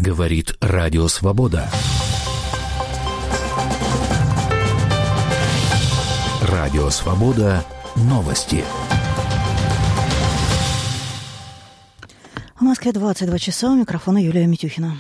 Говорит Радио Свобода. Радио Свобода. Новости. В Москве 22 часа. У микрофона Юлия Митюхина.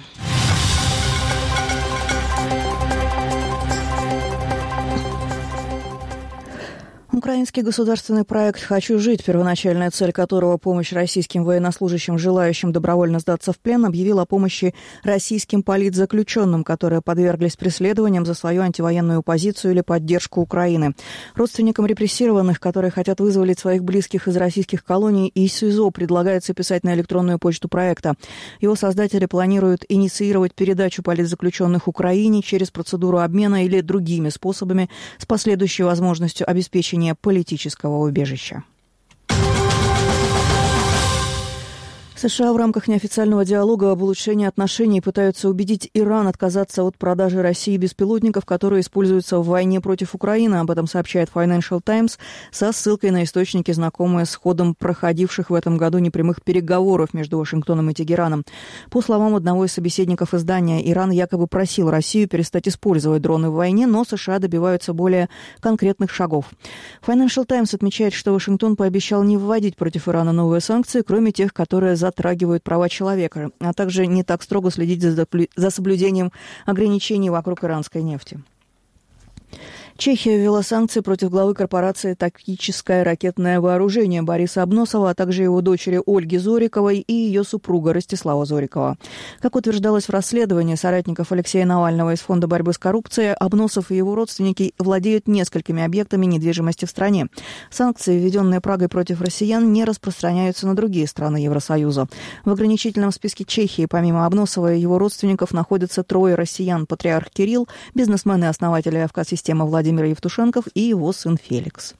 Украинский государственный проект «Хочу жить», первоначальная цель которого – помощь российским военнослужащим, желающим добровольно сдаться в плен, объявил о помощи российским политзаключенным, которые подверглись преследованиям за свою антивоенную позицию или поддержку Украины. Родственникам репрессированных, которые хотят вызволить своих близких из российских колоний и СИЗО, предлагается писать на электронную почту проекта. Его создатели планируют инициировать передачу политзаключенных Украине через процедуру обмена или другими способами с последующей возможностью обеспечения политического убежища. США в рамках неофициального диалога об улучшении отношений пытаются убедить Иран отказаться от продажи России беспилотников, которые используются в войне против Украины. Об этом сообщает Financial Times со ссылкой на источники, знакомые с ходом проходивших в этом году непрямых переговоров между Вашингтоном и Тегераном. По словам одного из собеседников издания, Иран якобы просил Россию перестать использовать дроны в войне, но США добиваются более конкретных шагов. Financial Times отмечает, что Вашингтон пообещал не вводить против Ирана новые санкции, кроме тех, которые затрагивают права человека, а также не так строго следить за соблюдением ограничений вокруг иранской нефти. Чехия ввела санкции против главы корпорации «Тактическое ракетное вооружение» Бориса Обносова, а также его дочери Ольги Зориковой и ее супруга Ростислава Зорикова. Как утверждалось в расследовании соратников Алексея Навального из Фонда борьбы с коррупцией, Обносов и его родственники владеют несколькими объектами недвижимости в стране. Санкции, введенные Прагой против россиян, не распространяются на другие страны Евросоюза. В ограничительном списке Чехии, помимо Обносова и его родственников, находятся трое россиян: патриарх Кирилл, бизнесмен и основатель АФК-системы Владимир Евтушенков и его сын Феликс.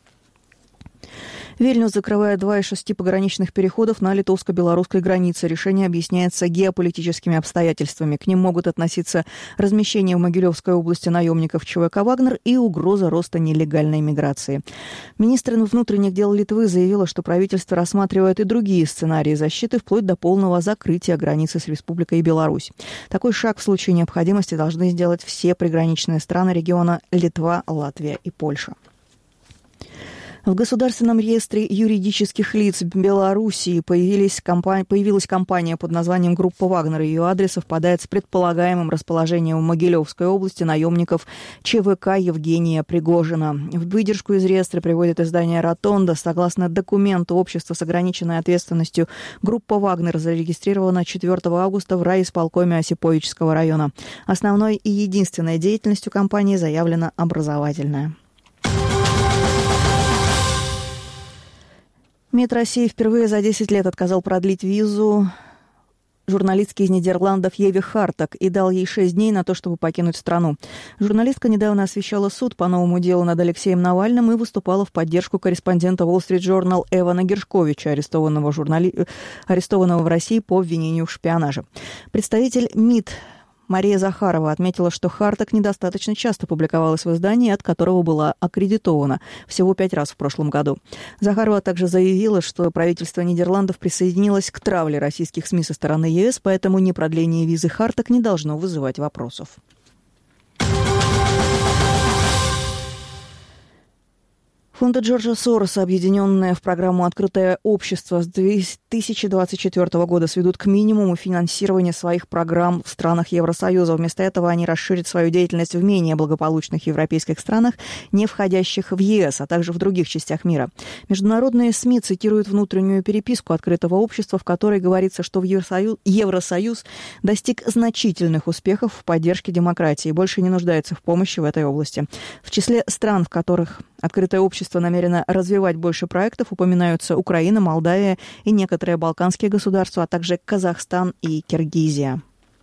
Вильнюс закрывает 2 из 6 пограничных переходов на литовско-белорусской границе. Решение объясняется геополитическими обстоятельствами. К ним могут относиться размещение в Могилевской области наемников ЧВК «Вагнер» и угроза роста нелегальной миграции. Министр внутренних дел Литвы заявила, что правительство рассматривает и другие сценарии защиты, вплоть до полного закрытия границы с Республикой Беларусь. Такой шаг в случае необходимости должны сделать все приграничные страны региона Литва, Латвия и Польша. В Государственном реестре юридических лиц Белоруссии появилась компания под названием «Группа Вагнер». Ее адрес совпадает с предполагаемым расположением в Могилевской области наемников ЧВК Евгения Пригожина. В выдержку из реестра приводит издание «Ротонда». Согласно документу общества с ограниченной ответственностью, группа «Вагнер» зарегистрирована 4 августа в райисполкоме Осиповичского района. Основной и единственной деятельностью компании заявлена образовательная. МИД России впервые за 10 лет отказал продлить визу журналистке из Нидерландов Еве Харток и дал ей 6 дней на то, чтобы покинуть страну. Журналистка недавно освещала суд по новому делу над Алексеем Навальным и выступала в поддержку корреспондента Wall Street Journal Эвана Гершковича, арестованного в России по обвинению в шпионаже. Представитель МИД Мария Захарова отметила, что Харток недостаточно часто публиковалась в издании, от которого была аккредитована, всего 5 раз в прошлом году. Захарова также заявила, что правительство Нидерландов присоединилось к травле российских СМИ со стороны ЕС, поэтому непродление визы Харток не должно вызывать вопросов. Фонды Джорджа Сороса, объединенные в программу «Открытое общество», с 2024 года сведут к минимуму финансирование своих программ в странах Евросоюза. Вместо этого они расширят свою деятельность в менее благополучных европейских странах, не входящих в ЕС, а также в других частях мира. Международные СМИ цитируют внутреннюю переписку «Открытого общества», в которой говорится, что Евросоюз достиг значительных успехов в поддержке демократии и больше не нуждается в помощи в этой области. В числе стран, в которых «Открытое общество» намерено развивать больше проектов, упоминаются Украина, Молдавия и некоторые балканские государства, а также Казахстан и Киргизия.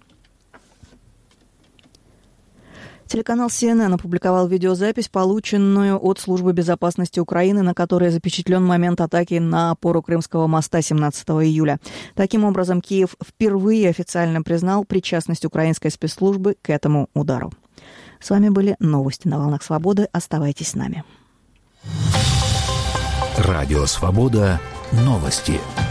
Телеканал CNN опубликовал видеозапись, полученную от Службы безопасности Украины, на которой запечатлен момент атаки на опору Крымского моста 17 июля. Таким образом, Киев впервые официально признал причастность украинской спецслужбы к этому удару. С вами были новости на «Волнах Свободы». Оставайтесь с нами. Радио Свобода. Новости.